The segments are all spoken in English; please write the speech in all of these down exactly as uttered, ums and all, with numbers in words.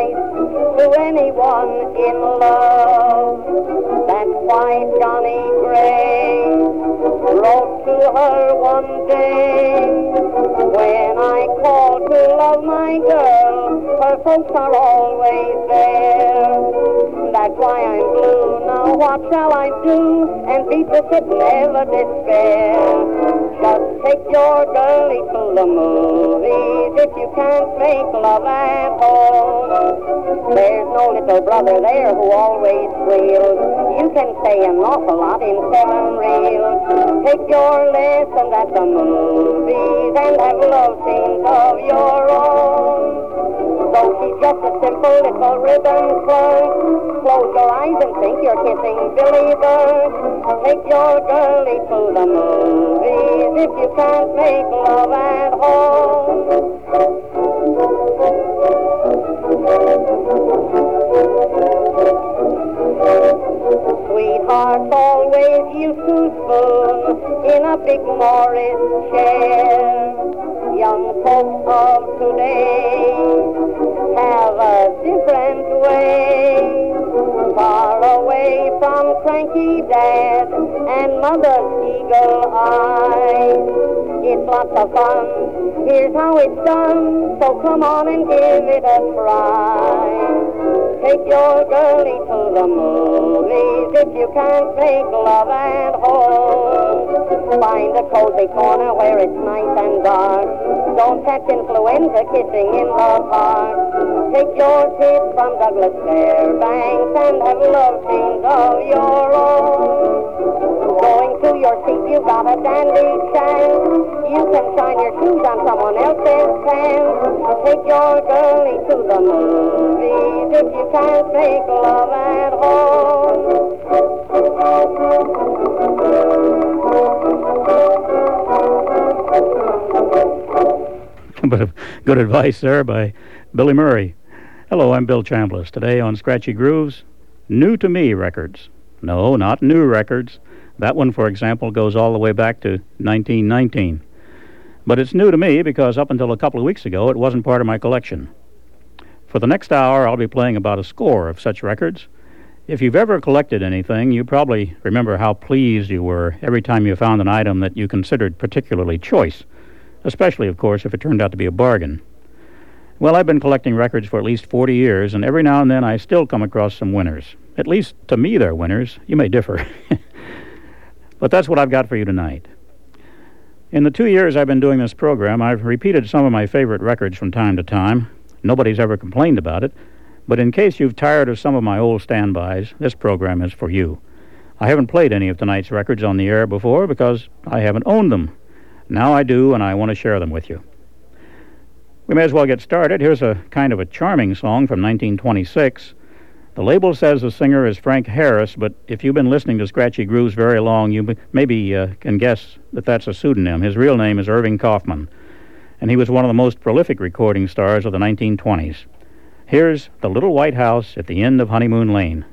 nice to anyone in love. That's why Johnny Gray wrote to her one day, when I call to love my girl, her folks are always there. That's why I'm blue. Now what shall I do? And people should never despair. Just take your girlie to the movies if you can't make love at home. There's no little brother there who always squeals. You can say an awful lot in seven reels. Take your lesson at the movies and have love scenes of your own. Though she's just a simple little ribbon clerk, close your eyes and think you're kissing Billy Burke. Take your girlie to the movies if you can't make love at home. Sweethearts always used to spoon in a big Morris chair. Young folks of today have a different way. Far away from cranky dad and mother's eagle eye. It's lots of fun, here's how it's done, so come on and give it a try. Take your girlie to the movies if you can't make love at home. Find a cozy corner where it's nice and dark. Don't catch influenza kissing in the park. Take your kids from Douglas Fairbanks and have love scenes of your own. Going to your seat, you've got a dandy chance. You can shine your shoes on someone else's pants. Take your girlie to the movies if you can't make love at home. But good advice there by Billy Murray. Hello, I'm Bill Chambliss. Today on Scratchy Grooves, New to Me records. No, not new records. That one, for example, goes all the way back to nineteen nineteen. But it's new to me because up until a couple of weeks ago, it wasn't part of my collection. For the next hour, I'll be playing about a score of such records. If you've ever collected anything, you probably remember how pleased you were every time you found an item that you considered particularly choice, especially, of course, if it turned out to be a bargain. Well, I've been collecting records for at least forty years, and every now and then I still come across some winners. At least, to me, they're winners. You may differ. But that's what I've got for you tonight. In the two years I've been doing this program, I've repeated some of my favorite records from time to time. Nobody's ever complained about it. But in case you've tired of some of my old standbys, this program is for you. I haven't played any of tonight's records on the air before because I haven't owned them. Now I do, and I want to share them with you. We may as well get started. Here's a kind of a charming song from nineteen twenty-six. The label says the singer is Frank Harris, but if you've been listening to Scratchy Grooves very long, you maybe uh, can guess that that's a pseudonym. His real name is Irving Kaufman, and he was one of the most prolific recording stars of the nineteen twenties. Here's The Little White House at the End of Honeymoon Lane.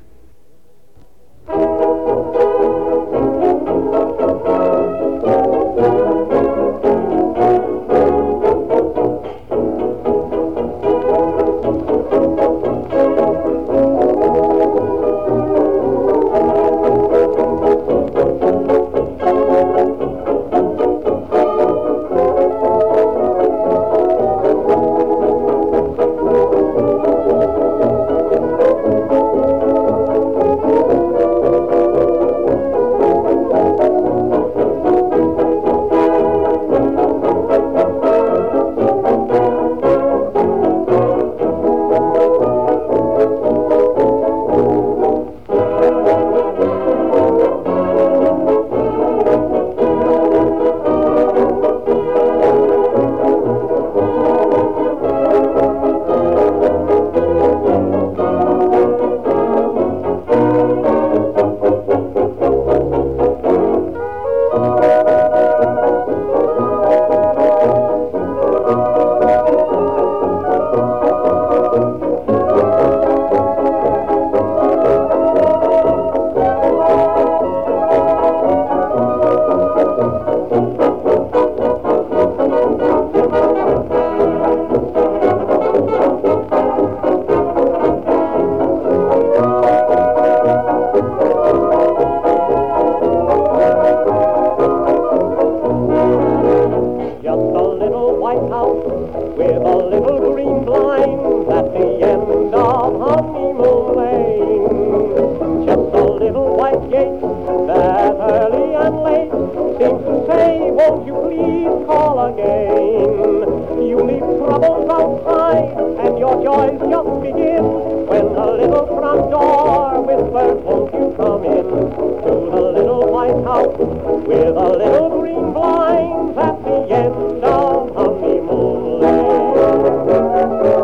little front door whispers, won't you come in to the little white house with a little green blinds at the end of honeymoon lane.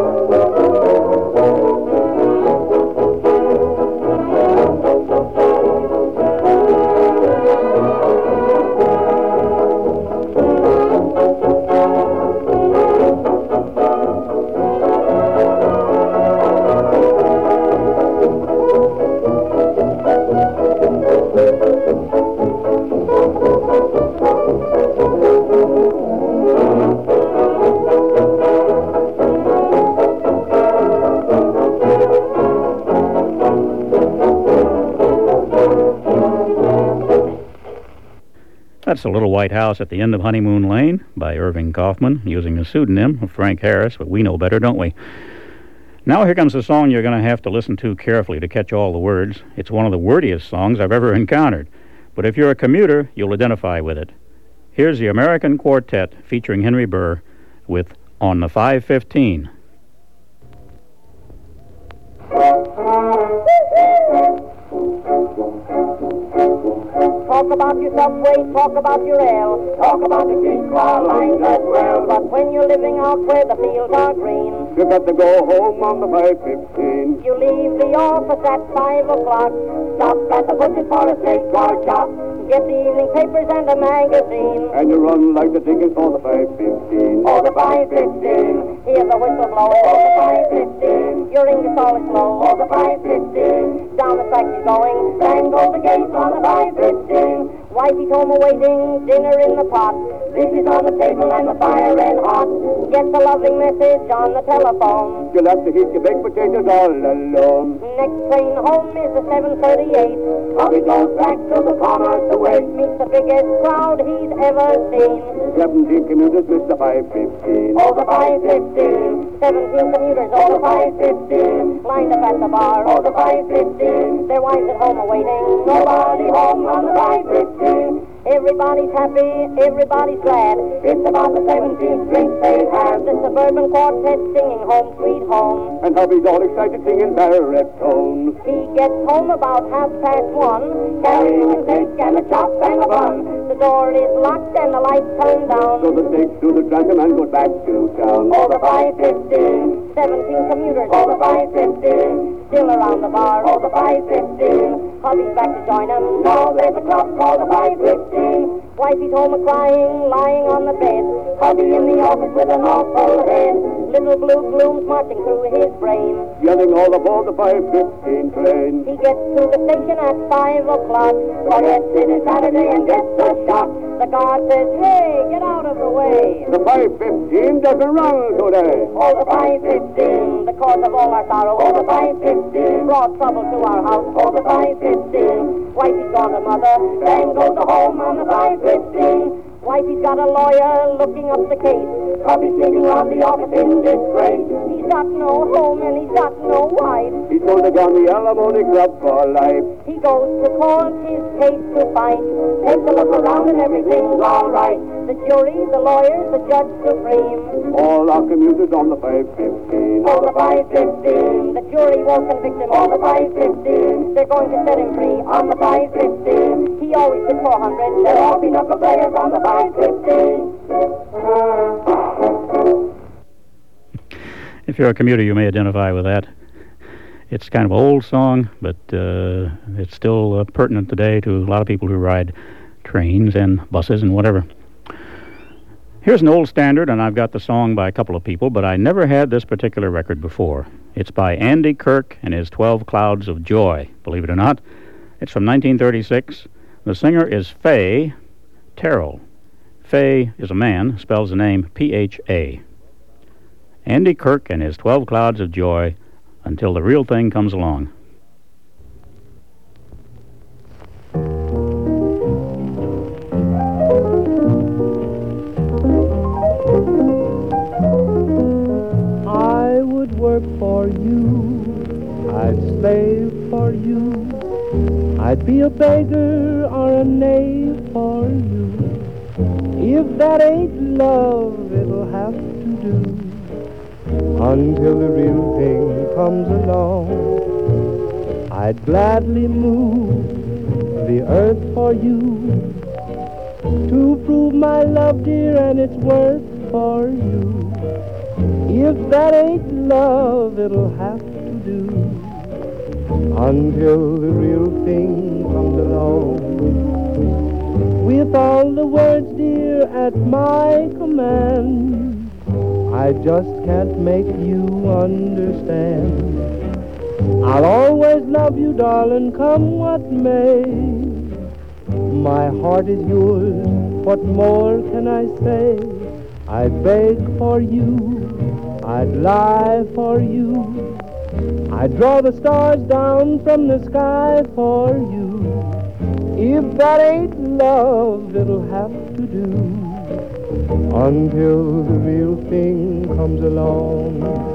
That's The Little White House at the End of Honeymoon Lane by Irving Kaufman, using the pseudonym of Frank Harris, but we know better, don't we? Now here comes a song you're going to have to listen to carefully to catch all the words. It's one of the wordiest songs I've ever encountered, but if you're a commuter, you'll identify with it. Here's the American Quartet featuring Henry Burr with On the five fifteen. Talk about your subway, talk about your rail, talk about the streetcar lines as well. But when you're living out where the fields are green, you got to go home on the five fifteen. You leave the office at five o'clock, stop at the butcher's for a streetcar chop, get the evening papers and a magazine, and you run like the dickens for the five fifteen. Oh, the five fifteen, hear the whistle blow. Oh, the five fifteen, your English always slow. Oh, the five fifteen, down the track you're going, bang goes the gate on the five fifteen. Wifey's home awaiting, dinner in the pot, dishes on the table and the fire red hot. Gets a loving message on the telephone, you'll have to heat your baked potatoes all alone. Next train home is the seven thirty-eight. Bobby goes back to the corner to wait, meets the biggest crowd he's ever seen. Seventeen commuters miss the five fifteen. Oh, the five fifteen, seventeen commuters, oh, the five fifteen, lined up at the bar, oh, the five fifteen, their wives at home awaiting, nobody home on the five fifteen. Everybody's happy, everybody's glad, it's about the seventeenth drink they've had. The Suburban Quartet singing Home Sweet Home, and hubby's all excited singing baritone. He gets home about half past one, carrying his egg and a chop and a bun. The door is locked and the lights turned down, so the stakes to the transom and goes back to town. Oh, the five fifteen, seventeen commuters, oh, the five fifteen, still around the bar, oh, the five fifteen. Hubby's back to join him, now there's a club called the five fifteen. Wifey's home a-crying, lying on the bed, hubby in the office with an awful head. Little blue glooms marching through his brain, yelling all aboard the five fifteen train. He gets to the station at five o'clock, forgets it is Saturday and gets a shock. The guard says, hey, get out of the way. The five fifteen doesn't run today. Oh, the five fifteen, the cause of all our sorrow. Oh, the five fifteen, brought trouble to our house. Oh, the five fifteen, wifey's gone to mother, then goes to home on the five fifteen. Wifey's got a lawyer looking up the case, hubby's sneaking around the office in disgrace. He's got no home and he's got no wife, he's going to go on the alimony club for life. He goes to court, his case to fight, takes a look around and everything's all right. The jury, the lawyers, the judge supreme, all our commuters on the five fifteen. Oh, the five fifteen, the jury won't convict him. Oh, the five fifteen, they're going to set him free on the five fifteen. He always gets four hundred, they'll all be knuckle players on the five fifteen. If you're a commuter, you may identify with that. It's kind of an old song, but uh, it's still uh, pertinent today to a lot of people who ride trains and buses and whatever. Here's an old standard, and I've got the song by a couple of people, but I never had this particular record before. It's by Andy Kirk and his twelve Clouds of Joy, believe it or not. It's from nineteen thirty-six. The singer is Fay Terrell. Fay is a man, spells the name P H A. Andy Kirk and his twelve Clouds of Joy, Until the Real Thing Comes Along. I would work for you, I'd slave for you, I'd be a beggar or a knave for you. If that ain't love, it'll have to do until the real thing comes along. I'd gladly move the earth for you to prove my love, dear, and its worth for you. If that ain't love, it'll have to do until the real thing comes along. With all the words, dear, at my command, I just can't make you understand. I'll always love you, darling, come what may. My heart is yours, what more can I say? I'd beg for you, I'd lie for you, I'd draw the stars down from the sky for you. If that ain't love, it'll have to do until the real thing comes along.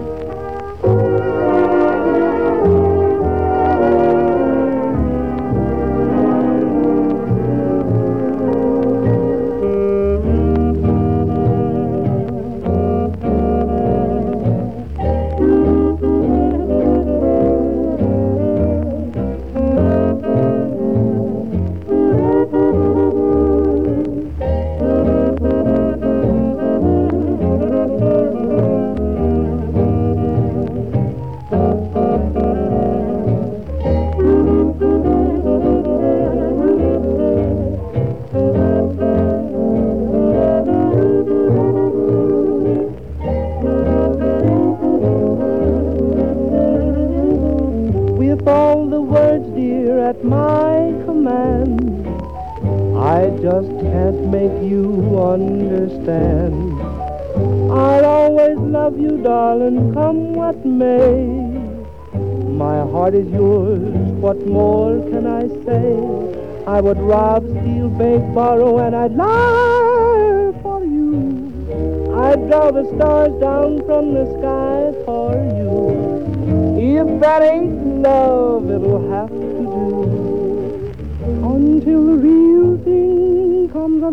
With all the words, dear, at my command, I just can't make you understand. I'll always love you, darling, come what may. My heart is yours, what more can I say? I would rob, steal, beg, borrow, and I'd lie for you. I'd draw the stars down from the sky for you. If that ain't love, it'll have to do until the real thing comes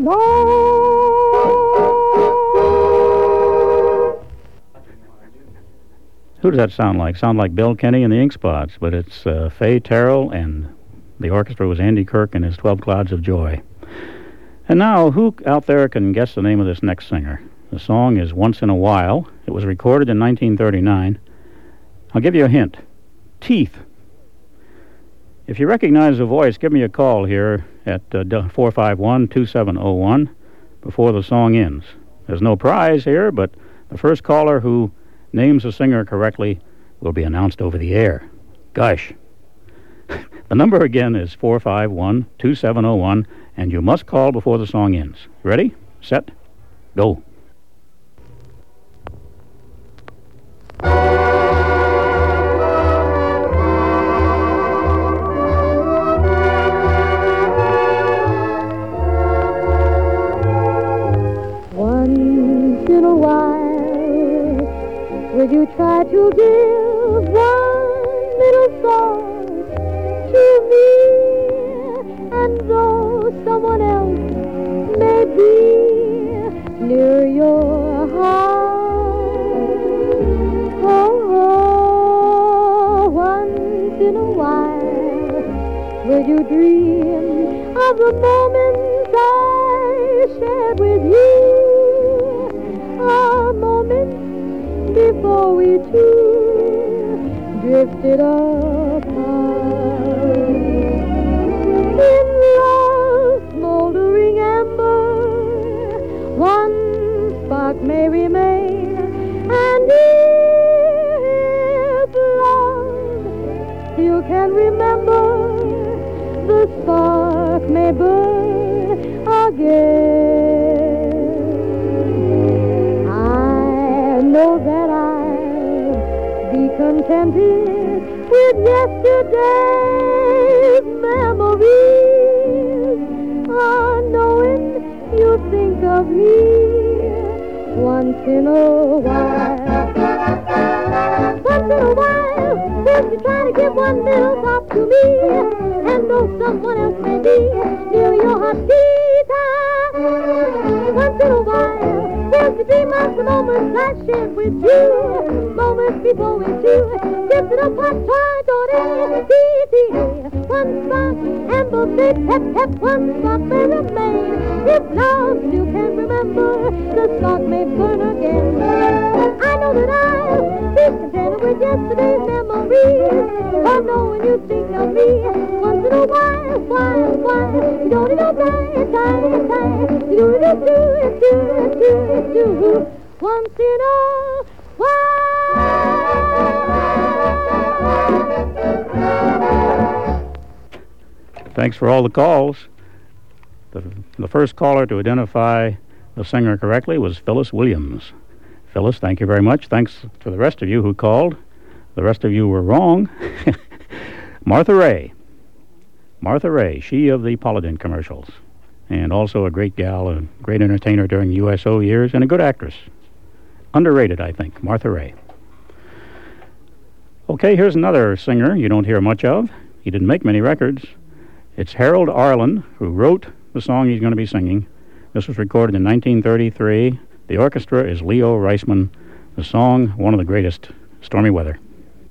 along. Who does that sound like? Sound like Bill Kenny and the Ink Spots, but it's uh, Faye Terrell, and the orchestra was Andy Kirk and his twelve Clouds of Joy. And now, who out there can guess the name of this next singer? The song is Once in a While. It was recorded in nineteen thirty-nine. I'll give you a hint. Teeth. If you recognize the voice, give me a call here at uh, four five one, two seven zero one before the song ends. There's no prize here, but the first caller who names the singer correctly will be announced over the air. Gosh. The number again is four five one, two seven zero one, and you must call before the song ends. Ready? Set? Go. Once in a while, would you try to give one little thought to me? And though someone else may be near your heart, oh, oh, once in a while, would you dream of the moments I shared with you? A moment before we two drifted apart. In love's smoldering ember, one spark may remain, and if love still can remember, the spark may burn again. I know that I'll be contented with yesterday's memories, ah, knowing you think of me once in a while. Once in a while, would you try to give one little thought to me? And though someone else may be near your heart, once in a while, would you dream of the moments I shared with you? Moments before we two drifted apart, tried to D-O-D-D-A. One spot, and both say pep, pep, one spot may remain. If love you can remember, the spot may burn again. I know that I'll be contented with yesterday's memories, of knowing you think of me once in a while, while, while. You don't know time, time, time. You do it, do it, do it, do it, do it. Once in a while. Thanks for all the calls. The, the first caller to identify the singer correctly was Phyllis Williams. Phyllis, thank you very much. Thanks to the rest of you who called. The rest of you were wrong. Martha Raye. Martha Raye, she of the Polident commercials. And also a great gal, a great entertainer during U S O years, and a good actress. Underrated, I think, Martha Raye. Okay, here's another singer you don't hear much of. He didn't make many records. It's Harold Arlen, who wrote the song he's going to be singing. This was recorded in nineteen thirty-three. The orchestra is Leo Reisman. The song, one of the greatest, Stormy Weather.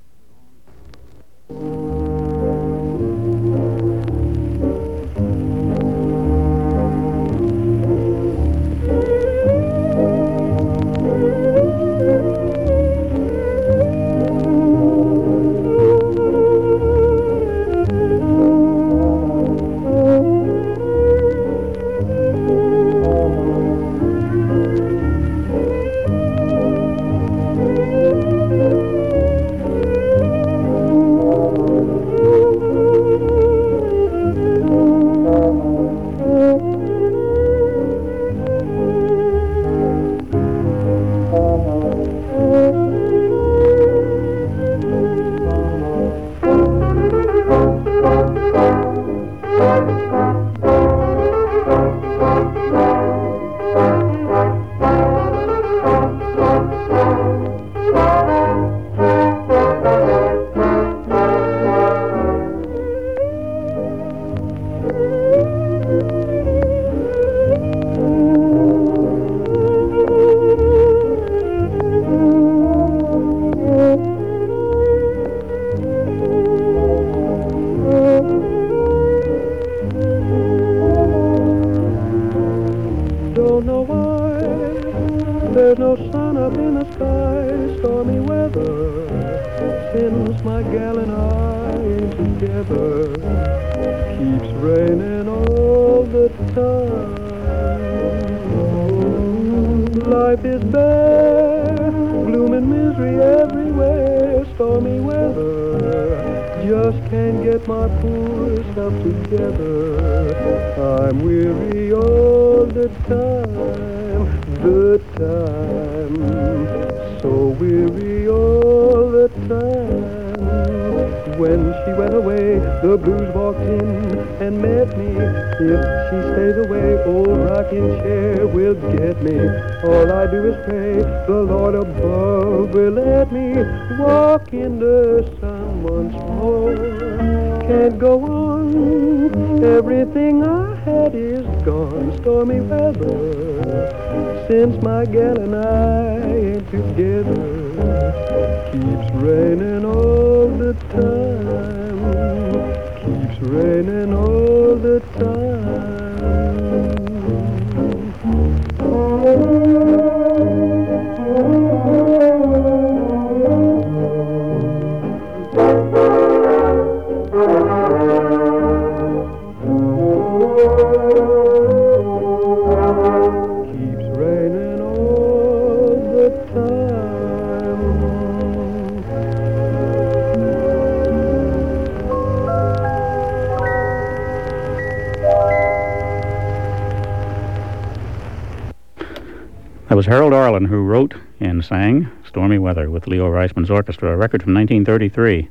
That was Harold Arlen, who wrote and sang Stormy Weather with Leo Reisman's orchestra, a record from nineteen thirty-three.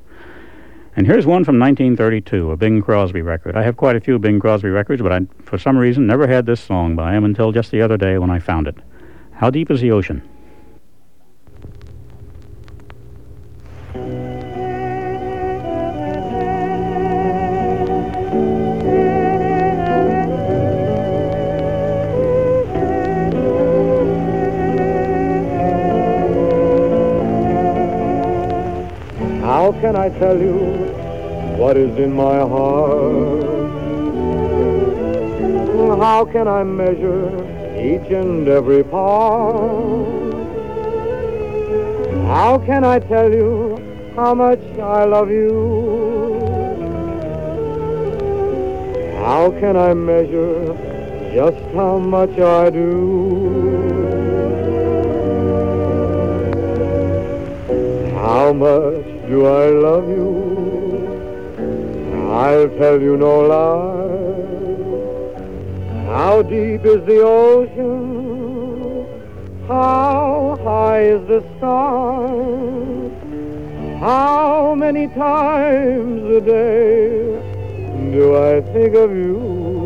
And here's one from nineteen thirty-two, a Bing Crosby record. I have quite a few Bing Crosby records, but I, for some reason, never had this song by him until just the other day when I found it. How Deep is the Ocean? How can I I tell you what is in my heart? How can I measure each and every part? How can I tell you how much I love you? How can I measure just how much I do? How much do I love you? I'll tell you no lie. How deep is the ocean? How high is the sky? How many times a day do I think of you?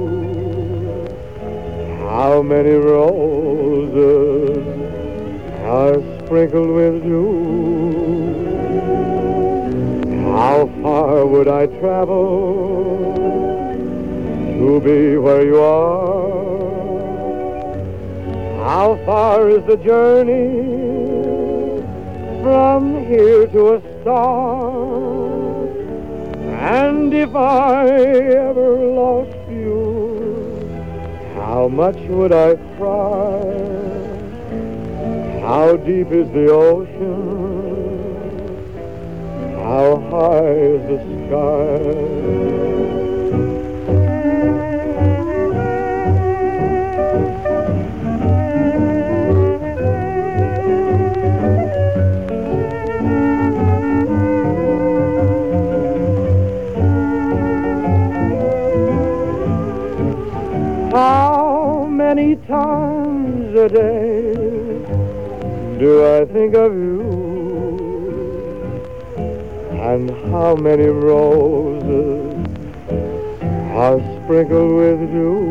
How many roses are sprinkled with dew? How far would I travel to be where you are? How far is the journey from here to a star? And if I ever lost you, how much would I cry? How deep is the ocean? How high is the sky? How many times a day do I think of you? And how many roses are sprinkled with dew?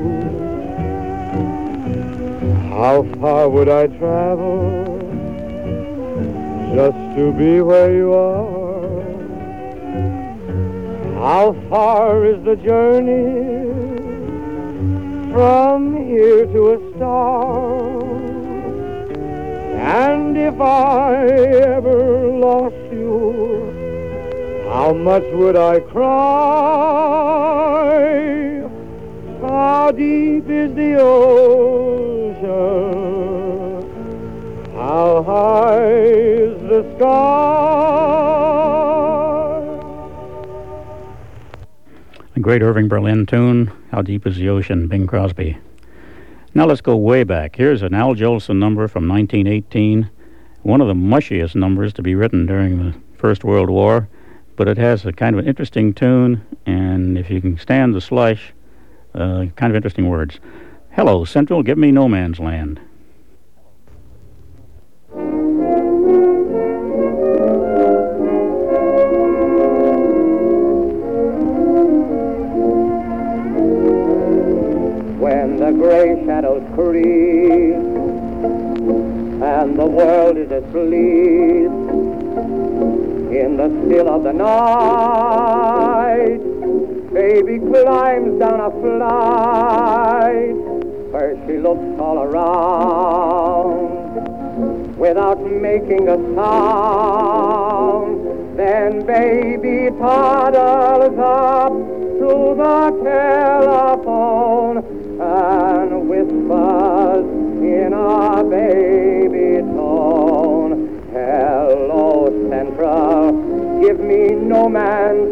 How far would I travel just to be where you are? How far is the journey from here to a star? And if I ever lost you, how much would I cry? How deep is the ocean? How high is the sky? A great Irving Berlin tune, How Deep is the Ocean, Bing Crosby. Now let's go way back. Here's an Al Jolson number from nineteen eighteen, one of the mushiest numbers to be written during the First World War, but it has a kind of an interesting tune, and if you can stand the slush, uh, kind of interesting words. Hello, Central, give me no man's land. When the gray shadows creep and the world is asleep, in the still of the night, baby climbs down a flight where she looks all around without making a sound. Then baby toddles up to the telephone and whispers in a baby tone, hello, Central, give me no man's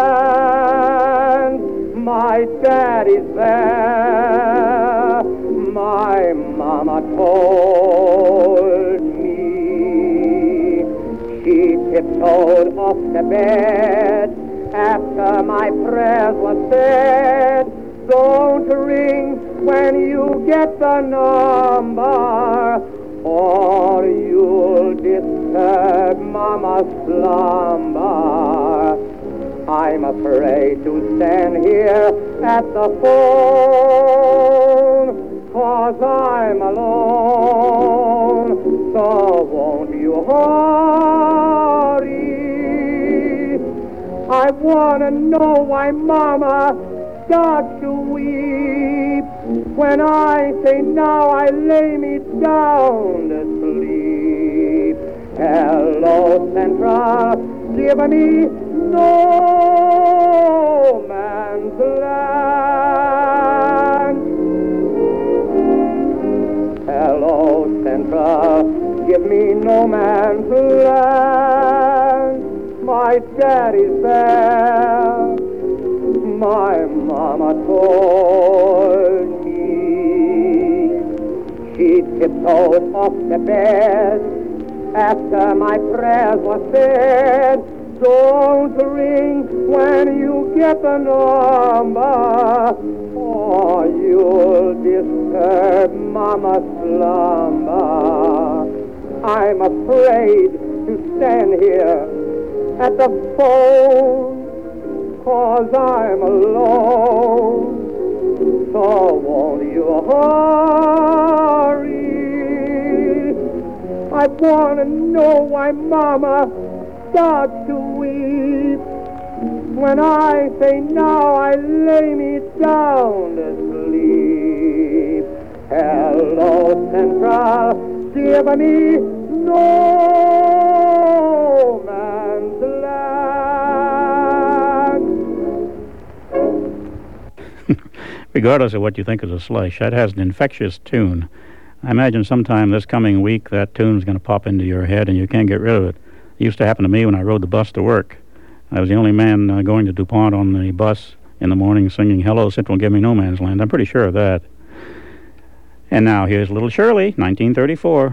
land. My daddy's there, my mama told me. She tiptoed off the bed after my prayers were said. Don't ring when you get the number, or you'll disturb Mama's slumber. I'm afraid to stand here at the phone, 'cause I'm alone. So won't you hurry? I wanna know why Mama starts to weep when I say now I lay me down to sleep. Hello, Central, give me no man's land. Hello, Central, give me no man's land. My daddy's there, my mama told me. She tiptoed off the bed after my prayers were said. Don't ring when you get the number, or you'll disturb Mama's slumber. I'm afraid to stand here at the phone, 'cause I'm alone. So won't you hurry? I want to know why Mama starts to weep when I say now I lay me down to sleep. Hello, Central, give me no man's land. Regardless of what you think is a slush, that has an infectious tune. I imagine sometime this coming week that tune's going to pop into your head and you can't get rid of it. It used to happen to me when I rode the bus to work. I was the only man uh, going to DuPont on the bus in the morning singing Hello, Central, Give Me No Man's Land. I'm pretty sure of that. And now here's Little Shirley, nineteen thirty-four.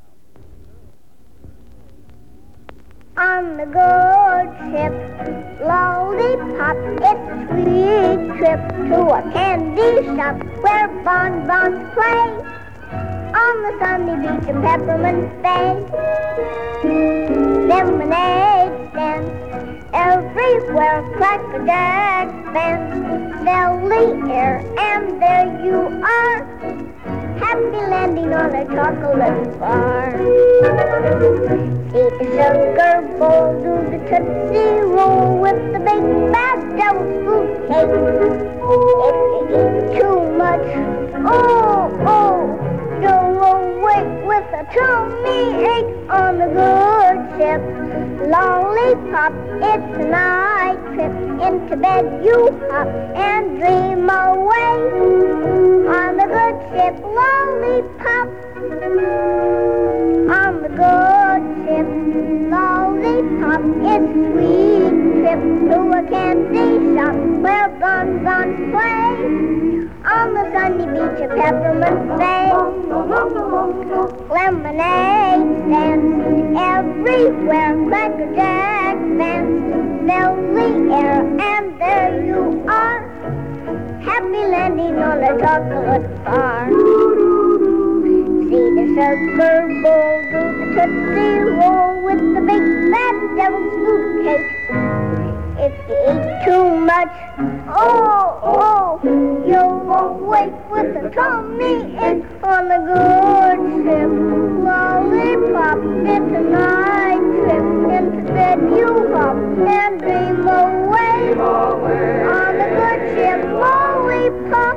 On the good ship, lollipop, it's a sweet trip to a candy shop where bonbons play on the sunny beach of Peppermint Bay. Lemonade stands everywhere, Cracker Jack bands fill the air, and there you are, happy landing on a chocolate bar. See the sugar bowl, do the Tootsie Roll with the big bad devil's food cake. If you eat too much, oh, oh, you'll awake with a tummy ache on the good ship. Lollipop, it's a night trip. Into bed you hop and dream away on the good ship. Lollipop, on the good ship. Lollipop, it's a sweet trip to a candy shop where bonbons play on the sunny beach of Peppermint Bay. Lemonade stands everywhere, Cracker Jack fans fill the air, and there you are, happy landing on a chocolate bar. See the sugar bowl, do the Tootsie Roll with the big fat devil's food cake. If you eat too much, oh, oh, you'll awake with a tummy ache on the good ship. Lollipop, it's a night trip. Into bed you hop and dream away on the good ship. Lollipop.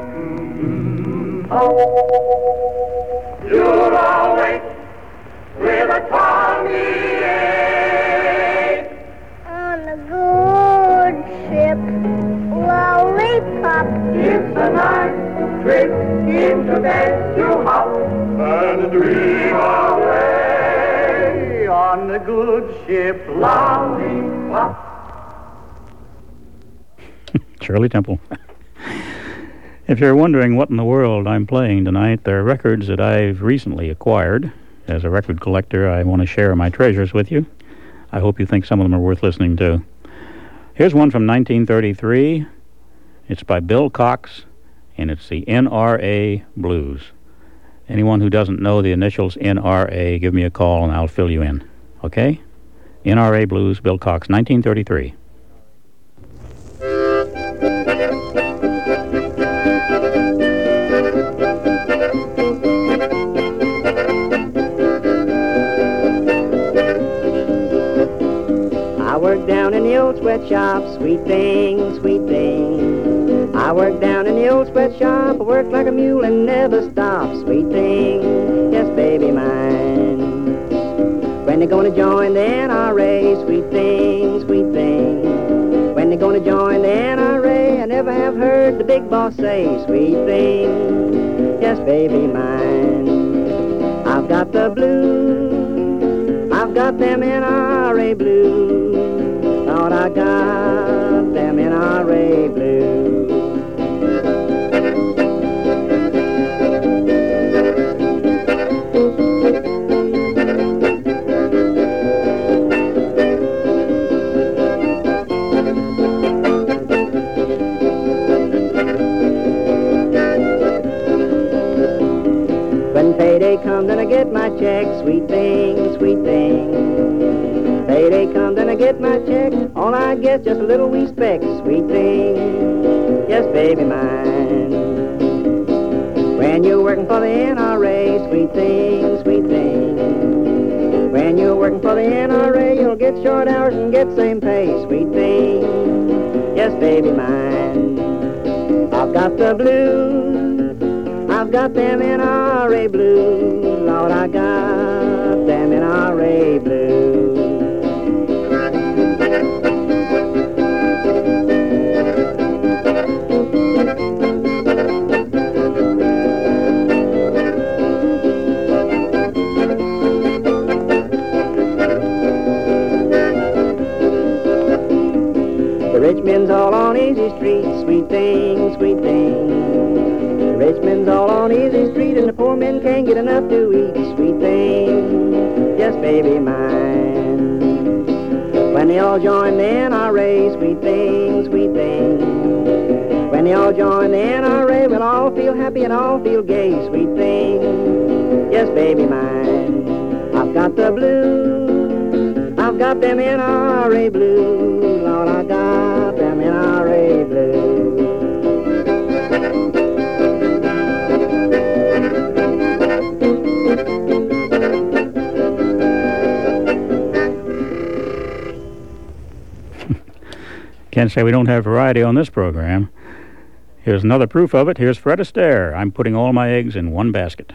You'll awake with a tummy ache On the good ship, Lollipop. It's a night trip. Into bed you hop and dream away on the good ship. Lollipop. Shirley Temple. If you're wondering what in the world I'm playing tonight, they're records that I've recently acquired. As a record collector, I want to share my treasures with you. I hope you think some of them are worth listening to. Here's one from nineteen thirty-three. It's by Bill Cox, and it's the N R A Blues. Anyone who doesn't know the initials N R A, give me a call and I'll fill you in. Okay? N R A Blues, Bill Cox, nineteen thirty-three. I work down in the old sweatshop, sweet thing, sweet thing. I work down in the old sweatshop, I work like a mule and never stop, sweet thing, yes, baby mine. When they gonna join the N R A? Sweet thing, sweet thing. When they gonna join the N R A? I never have heard the big boss say, sweet thing, yes, baby mine. I've got the blues, I've got them N R A blues. Lord, I got them N R A blues. Payday come, then I get my check. Sweet thing, sweet thing. Payday come, then I get my check. All I get just a little wee speck. Sweet thing, yes, baby mine. When you're working for the N R A, sweet thing, sweet thing. When you're working for the N R A, you'll get short hours and get same pay. Sweet thing, yes, baby mine. I've got the blues, I've got them N R A blues. Lord, I got them N R A blues. The rich men's all on easy street. Sweet thing, sweet thing. The rich men's all on easy street, and the poor men can't get enough to eat. Sweet thing, yes, baby mine. When they all join the N R A, sweet thing, sweet thing. When they all join the N R A, we'll all feel happy and all feel gay. Sweet thing, yes, baby mine. I've got the blues, I've got them N R A blues. Lord, I got them N R A blues. Can't say we don't have variety on this program. Here's another proof of it. Here's Fred Astaire. I'm putting all my eggs in one basket.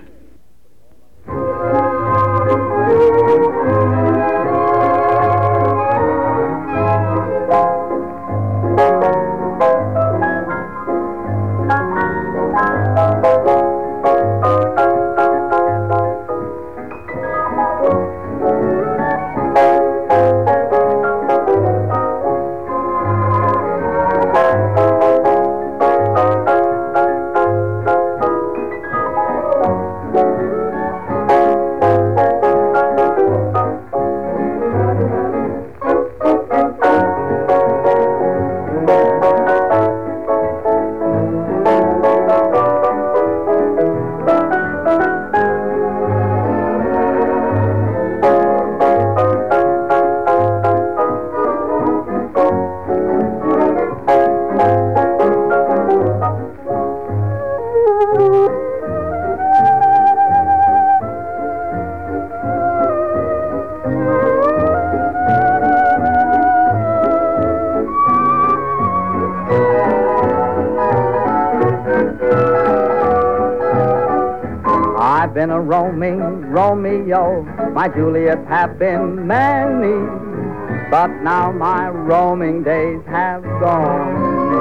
I've been a roaming Romeo, my Juliets have been many, but now my roaming days have gone.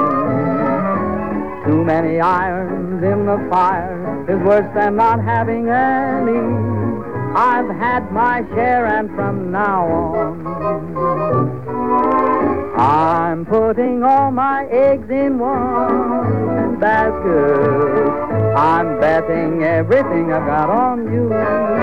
Too many irons in the fire is worse than not having any. I've had my share, and from now on I'm putting all my eggs in one basket. I'm betting everything I've got on you.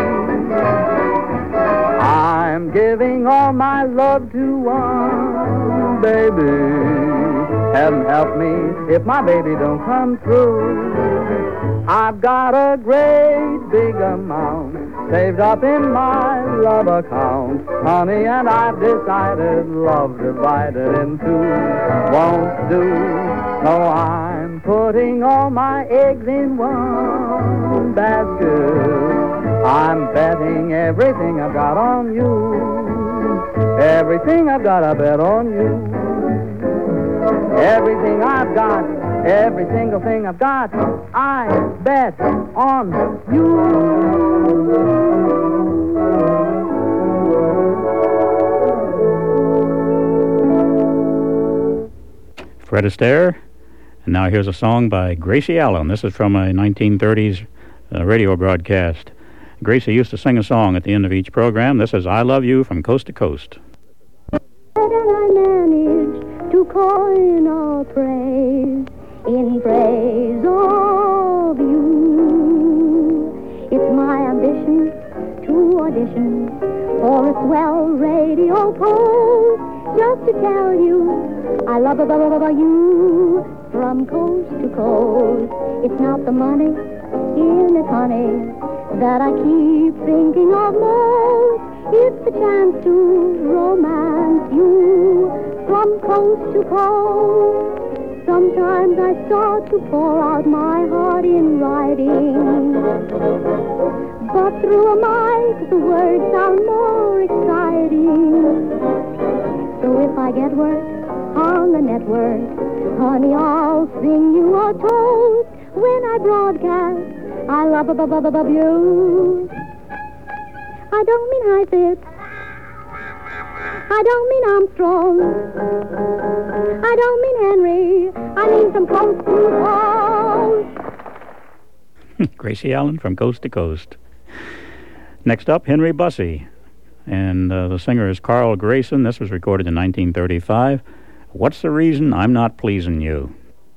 I'm giving all my love to one baby. Heaven help me if my baby don't come through. I've got a great big amount saved up in my love account, honey, and I've decided love divided in two won't do. So I'm putting all my eggs in one basket. I'm betting everything I've got on you. Everything I've got, I bet on you. Everything I've got, every single thing I've got, I bet on you. Fred Astaire. And now here's a song by Gracie Allen. This is from a nineteen thirties uh, radio broadcast. Gracie used to sing a song at the end of each program. This is I Love You from Coast to Coast. And I managed to coin a phrase in praise of you. It's my ambition to audition for a swell radio post, just to tell you I love you from coast to coast. It's not the money in it, honey, that I keep thinking of most. It's the chance to romance you from coast to coast. Sometimes I start to pour out my heart in writing, but through a mic the words sound more exciting. So if I get work on the network, honey, I'll sing you a toast when I broadcast I love above you. I don't mean high fits, I don't mean Armstrong, I don't mean Henry, I mean from coast to coast. Gracie Allen from Coast to Coast. Next up, Henry Bussey. And uh, the singer is Carl Grayson. This was recorded in nineteen thirty-five. What's the reason I'm not pleasing you?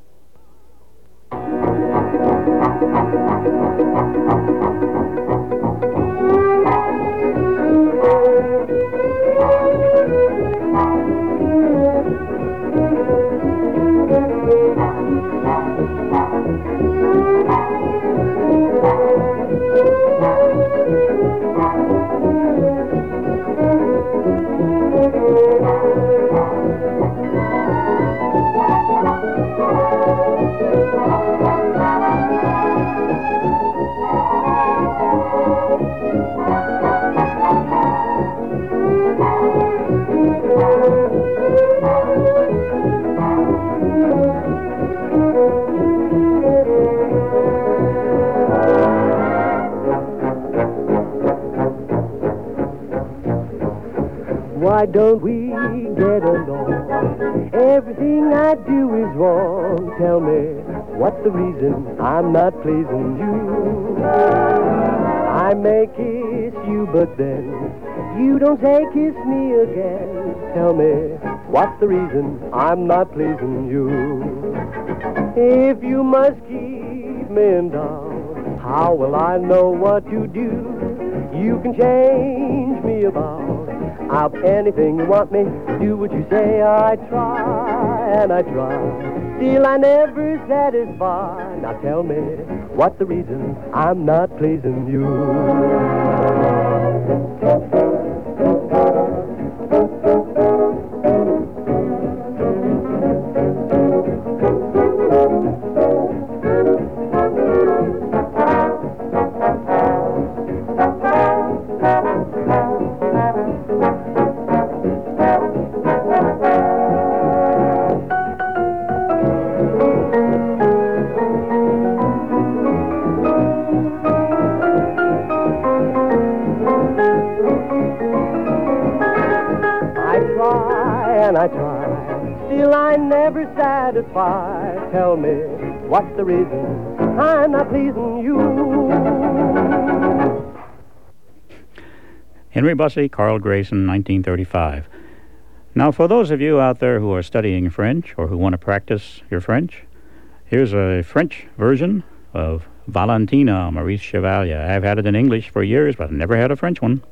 Why don't we get along? Everything I do is wrong. Tell me, what's the reason I'm not pleasing you? I may kiss you, but then you don't say kiss me again. Tell me, what's the reason I'm not pleasing you? If you must keep me down, how will I know what to do? You can change me about I'll anything you want me, do what you say. I try and I try, still I never satisfy. Now tell me, what's the reason I'm not pleasing you? I try, still I never satisfy. Tell me, what's the reason I'm not pleasing you? Henry Bussey, Carl Grayson, nineteen thirty-five. Now, for those of you out there who are studying French or who want to practice your French, here's a French version of Valentina, Maurice Chevalier. I've had it in English for years, but I've never had a French one.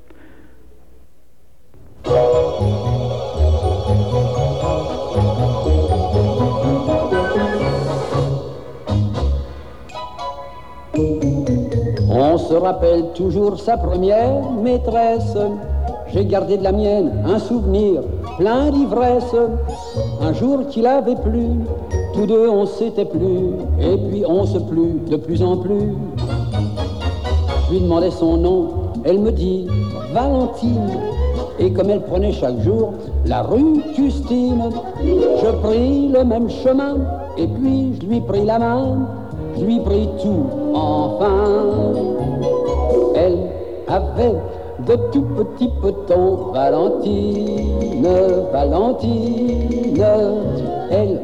On se rappelle toujours sa première maîtresse. J'ai gardé de la mienne un souvenir plein d'ivresse. Un jour qu'il avait plu, tous deux on s'était plu, et puis on se plut de plus en plus. Je lui demandais son nom, elle me dit Valentine. Et comme elle prenait chaque jour la rue Custine, je pris le même chemin, et puis je lui pris la main. Je lui pris tout, enfin. Elle avait de tout petits petons, Valentine, Valentine. Elle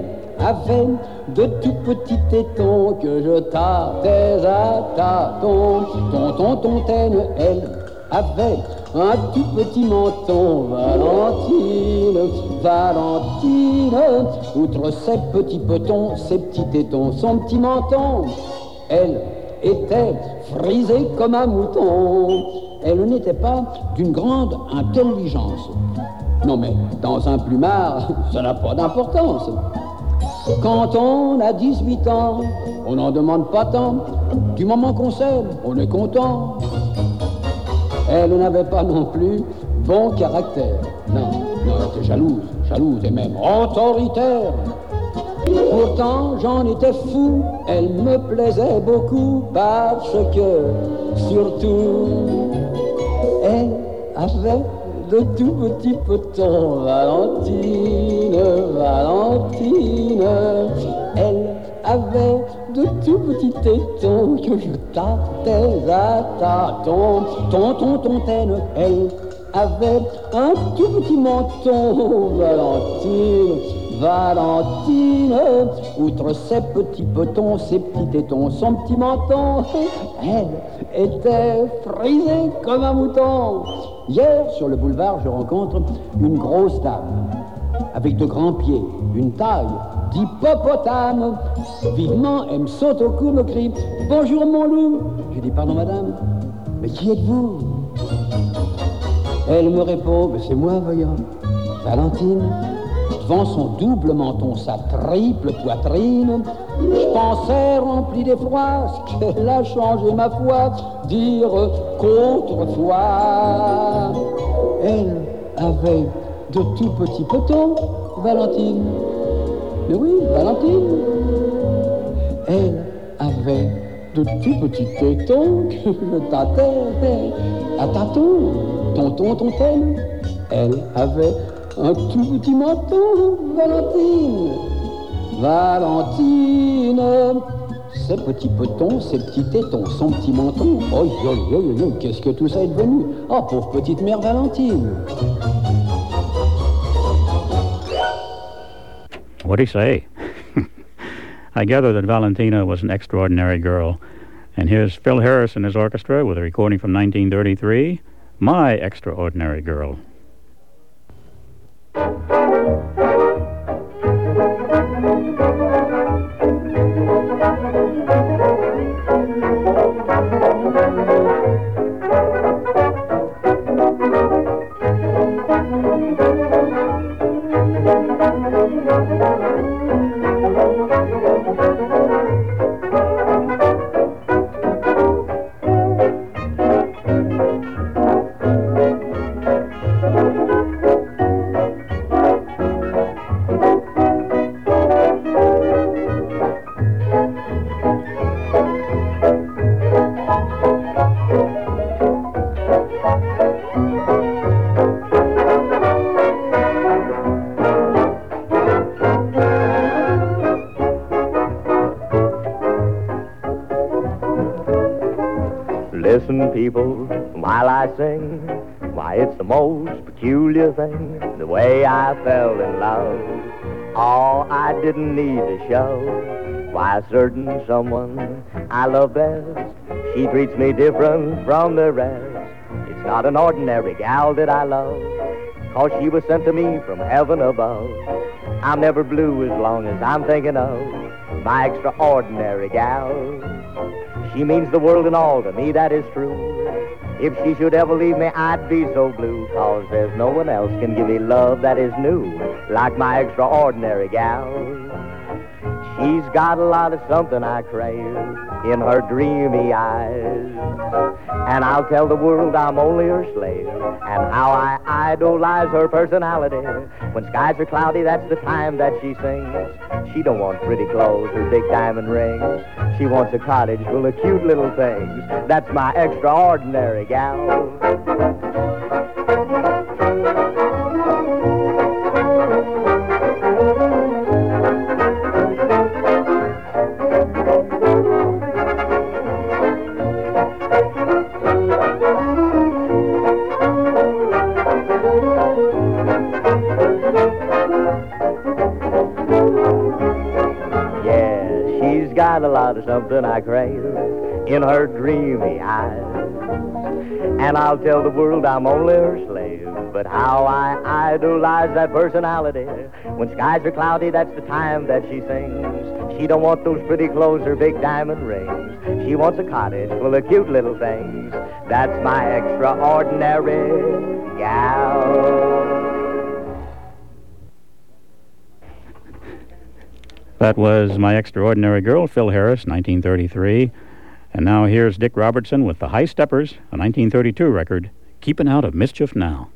avait de tout petits tétons que je tâtais à tâtons. Tonton Tontaine, elle, avait un tout petit menton. Valentine, Valentine, outre ses petits petons, ses petits tétons, son petit menton, elle était frisée comme un mouton. Elle n'était pas d'une grande intelligence. Non mais, dans un plumard, ça n'a pas d'importance. Quand on a dix-huit ans, on n'en demande pas tant. Du moment qu'on s'aime, on est content. Elle n'avait pas non plus bon caractère. Non, non, elle était jalouse, jalouse et même autoritaire. Pourtant, j'en étais fou, elle me plaisait beaucoup parce que, surtout, elle avait de tout petits petons. Valentine, Valentine, elle avait de tout petits tétons que je tâtais à tâtons. Tonton Tontaine, elle avait un tout petit menton. Valentine, Valentine, outre ses petits petons, ses petits tétons, son petit menton, elle était frisée comme un mouton. Hier, sur le boulevard, je rencontre une grosse dame, avec de grands pieds, une taille d'hippopotame. Vivement, elle me saute au cou, me crie « Bonjour mon loup !» Je dis « Pardon madame, mais qui êtes-vous » Elle me répond « C'est moi, voyons, Valentine ». Devant son double menton, sa triple poitrine, je pensais rempli d'effroi, ce qu'elle a changé ma foi, dire qu'autrefois, elle avait de tout petits petons, Valentine. Mais oui, Valentine. Elle avait de tout petits tétons que je tâtais à tâtons, tonton, tontaine. Elle avait un tout petit menton, Valentine, Valentine, ses petits petons, ses petits tétons, son petit menton. Oh, oh, oh, oh, oh, qu'est-ce que tout ça est devenu? Oh, pauvre petite mère Valentine. What'd he say? I gather that Valentina was an extraordinary girl. And here's Phil Harris and his orchestra with a recording from nineteen thirty-three, My Extraordinary Girl. Listen, people, while I sing, why, it's the most peculiar thing, the way I fell in love. Oh, I didn't need to show why a certain someone I love best, she treats me different from the rest. It's not an ordinary gal that I love, 'cause she was sent to me from heaven above. I'm never blue as long as I'm thinking of my extraordinary gal. She means the world and all to me, that is true. If she should ever leave me, I'd be so blue, 'cause there's no one else can give me love that is new like my extraordinary gal. She's got a lot of something I crave in her dreamy eyes, and I'll tell the world I'm only her slave, and how I idolize her personality. When skies are cloudy, that's the time that she sings. She don't want pretty clothes or big diamond rings. She wants a cottage full of cute little things. That's my extraordinary gal. got a lot of something I crave in her dreamy eyes. And I'll tell the world I'm only her slave, but how I idolize that personality. When skies are cloudy, that's the time that she sings. She don't want those pretty clothes or big diamond rings. She wants a cottage full of cute little things. That's my extraordinary gal. That was My Extraordinary Girl, Phil Harris, nineteen thirty-three. And now here's Dick Robertson with the High Steppers, a nineteen thirty-two record, Keeping Out of Mischief Now.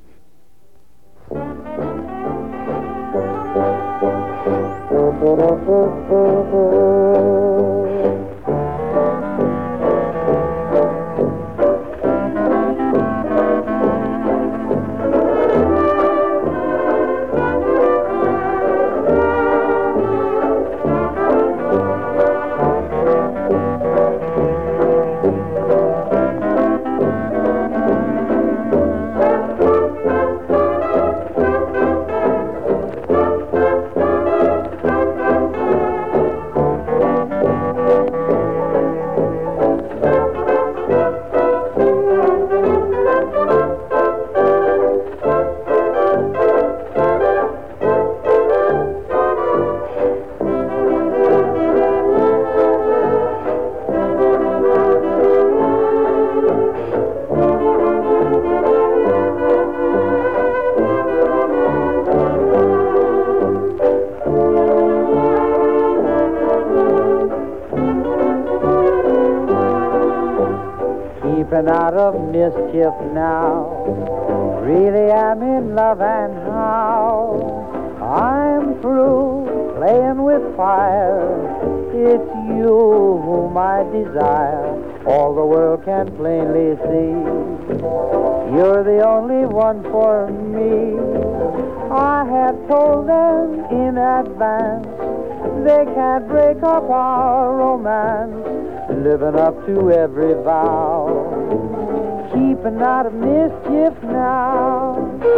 Out of mischief now, really I'm in love, and how I'm through playing with fire. It's you whom I desire, all the world can plainly see. You're the only one for me. I have told them in advance they can't break up our romance, living up to every vow, keeping out of mischief now.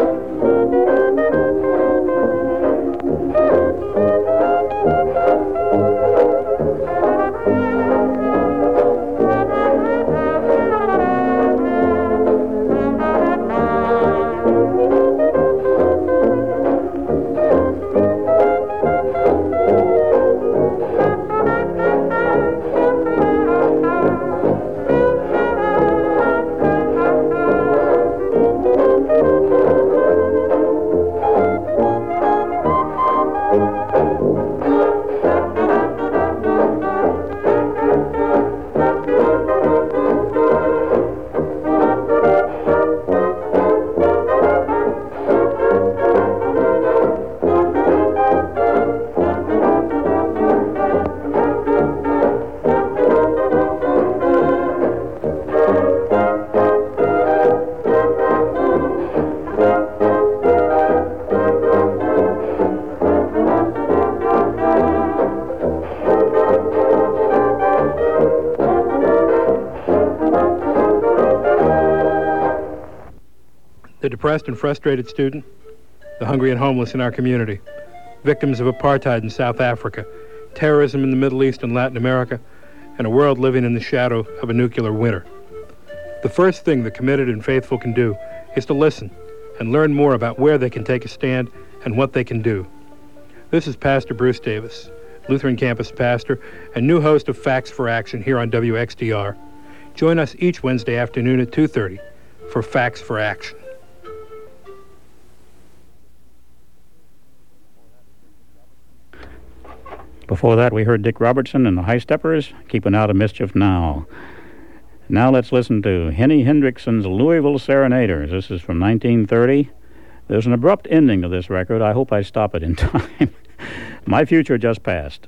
The depressed and frustrated student, the hungry and homeless in our community, victims of apartheid in South Africa, terrorism in the Middle East and Latin America, and a world living in the shadow of a nuclear winter. The first thing the committed and faithful can do is to listen and learn more about where they can take a stand and what they can do. This is Pastor Bruce Davis, Lutheran campus pastor and new host of Facts for Action here on W X D R. Join us each Wednesday afternoon at two thirty for Facts for Action. Before that, we heard Dick Robertson and the High Steppers, Keeping Out of Mischief Now. Now let's listen to Henny Hendrickson's Louisville Serenaders. This is from nineteen thirty. There's an abrupt ending to this record. I hope I stop it in time. My future just passed.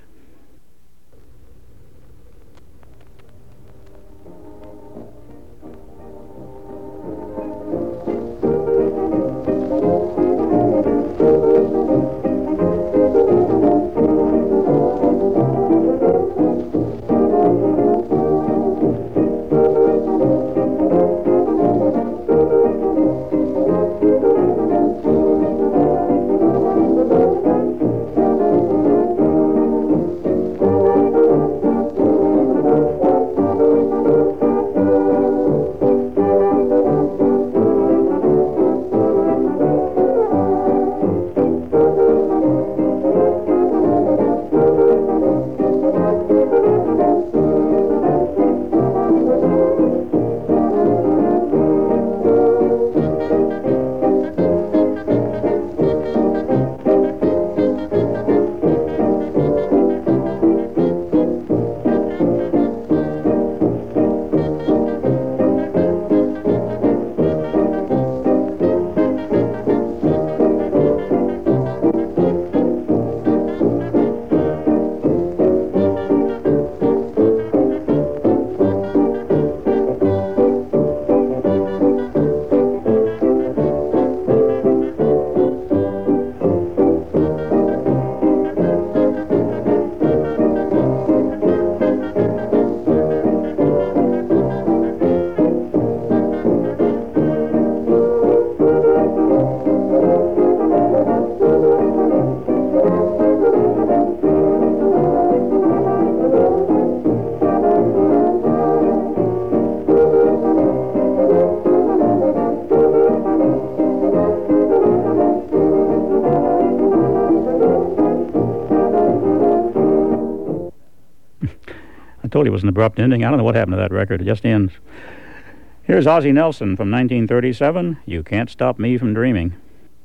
told you it was an abrupt ending. I don't know what happened to that record. It just ends. Here's Ozzie Nelson from nineteen thirty-seven, You Can't Stop Me From Dreaming.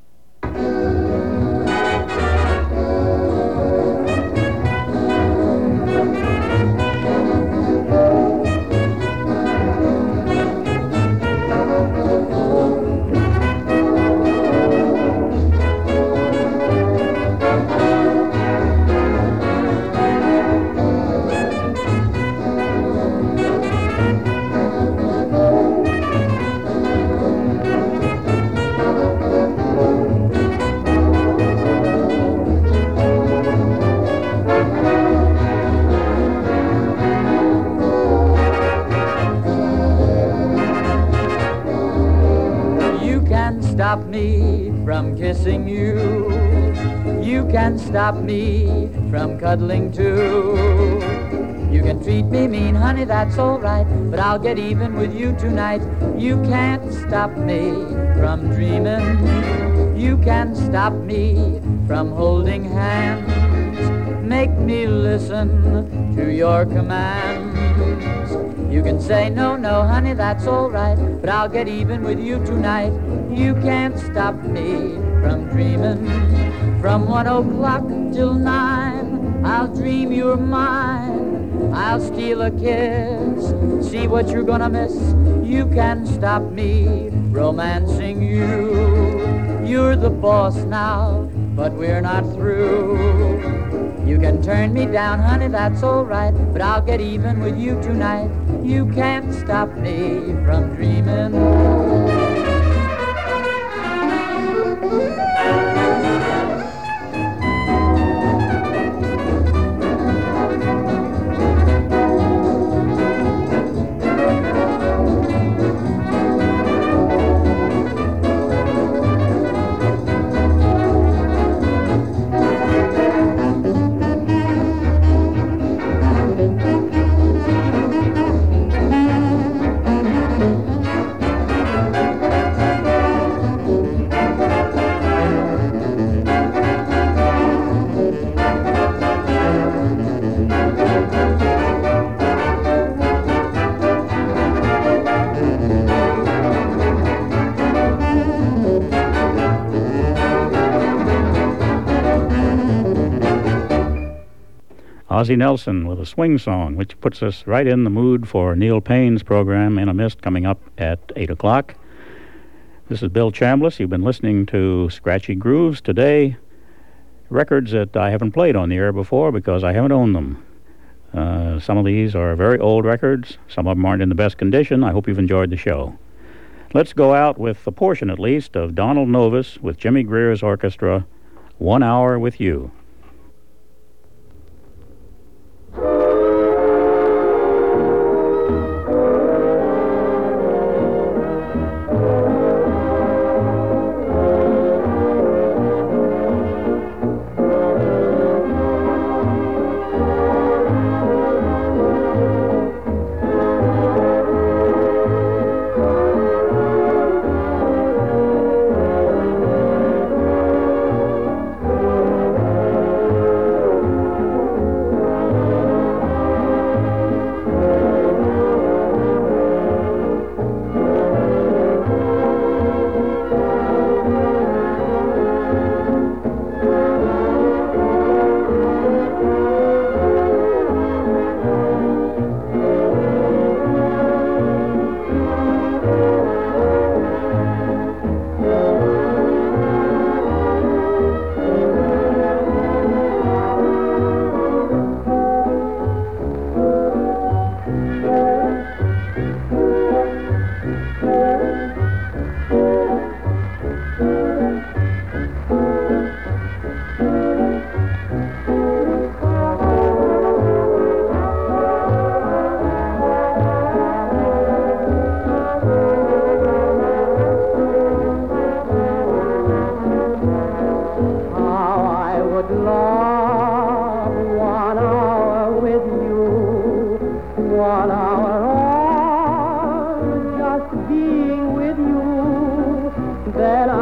Stop me from kissing you. You can stop me from cuddling too. You can treat me mean, honey, that's all right, but I'll get even with you tonight. You can't stop me from dreaming. You can stop me from holding hands. Make me listen to your commands. You can say, no, no, honey, that's all right, but I'll get even with you tonight. You can't stop me from dreaming. From one o'clock till nine, I'll dream you're mine. I'll steal a kiss, see what you're gonna miss. You can stop me romancing you. You're the boss now, but we're not through. You can turn me down, honey, that's all right, but I'll get even with you tonight. You can't stop me from dreaming. Ozzie Nelson with a swing song, which puts us right in the mood for Neil Payne's program, In a Mist, coming up at eight o'clock. This is Bill Chambliss. You've been listening to Scratchy Grooves today. Records that I haven't played on the air before because I haven't owned them. Uh, some of these are very old records. Some of them aren't in the best condition. I hope you've enjoyed the show. Let's go out with a portion, at least, of Donald Novis with Jimmy Greer's orchestra, One Hour with You. Then